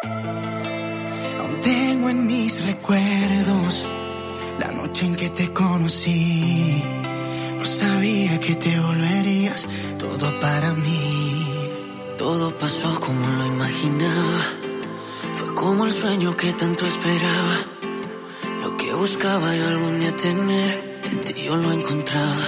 Aún tengo en mis recuerdos la noche en que te conocí. No sabía que te volverías todo para mí. Todo pasó como lo imaginaba. Fue como el sueño que tanto esperaba. Lo que buscaba yo algún día tener, en ti yo lo encontraba.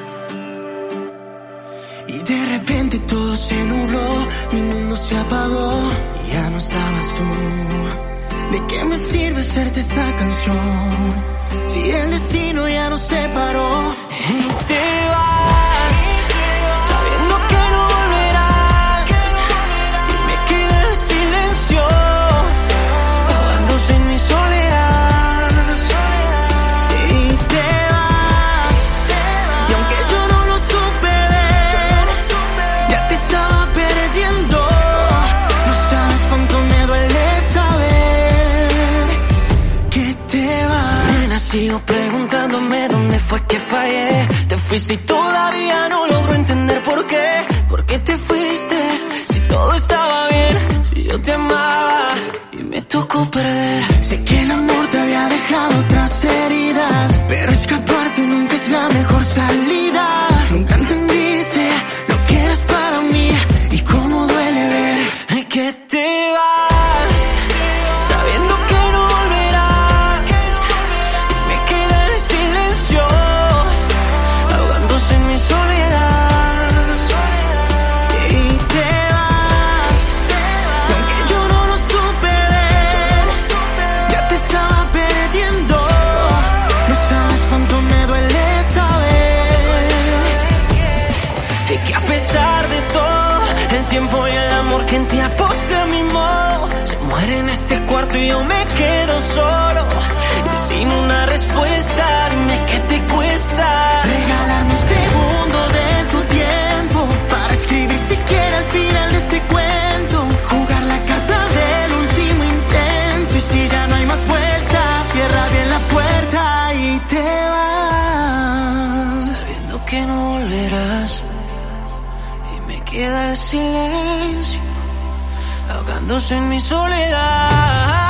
Y de repente todo se nubló, mi mundo se apagó y ya no estabas tú. ¿De qué me sirve hacerte esta canción si el destino ya nos separó? Y te vas, sabiendo que no volverás, y me queda el silencio, ahogándose en mi soledad. Y te vas, y aunque yo no lo supe ver, ya te estaba perdiendo. No sabes cuánto me duele saber que te vas. Nena, sigo preguntándome dónde fue que fallé. Te fuiste y todavía no logro entender por qué. ¿Por qué te fuiste? Si todo estaba bien, si yo te amaba y me tocó perder. Sé que el amor te había dejado otras heridas, pero escaparse nunca es la mejor salida. Nunca entendiste lo que eras para mí y cómo duele ver que te vas, sabiendo que no volverás. Me queda el silencio, ahogándose en mi soledad. Y te vas, y aunque yo no lo supe ver, ya te estaba perdiendo. No sabes cuánto me duele saber de que a pesar de todo, el tiempo y el amor que en ti aposté a mi modo se muere en este cuarto y yo me quedo solo y sin una respuesta. Dime qué te cuesta regalarme un segundo de tu tiempo para escribir siquiera el final de este cuento, jugar la carta del último intento. Y si ya no hay más vueltas, cierra bien la puerta y te vas, Sabiendo que no volverás y me queda el silencio, ahogándose en mi soledad.